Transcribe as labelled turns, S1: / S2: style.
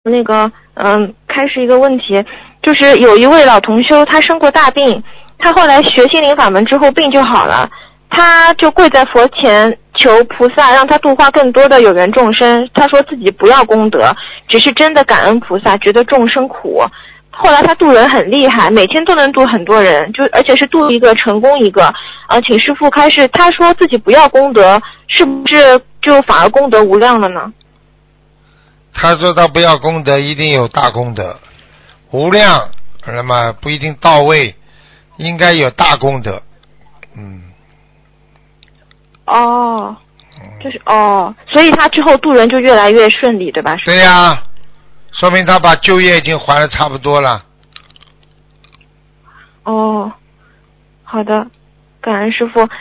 S1: 开始一个问题，就是有一位老同修，他生过大病，他后来学心灵法门之后病就好了，他就跪在佛前求菩萨让他度化更多的有缘众生。他说自己不要功德，只是真的感恩菩萨，觉得众生苦。后来他度人很厉害，每天都能度很多人，而且是度一个成功一个。请师父开示，他说自己不要功德，是不是就反而功德无量了呢？
S2: 他说他不要功德，一定有大功德，无量，那么不一定到位，应该有大功德。
S1: 所以他之后度人就越来越顺利，对吧？
S2: 对呀，说明他把旧业已经还的差不多了。
S1: 好的，感恩师父。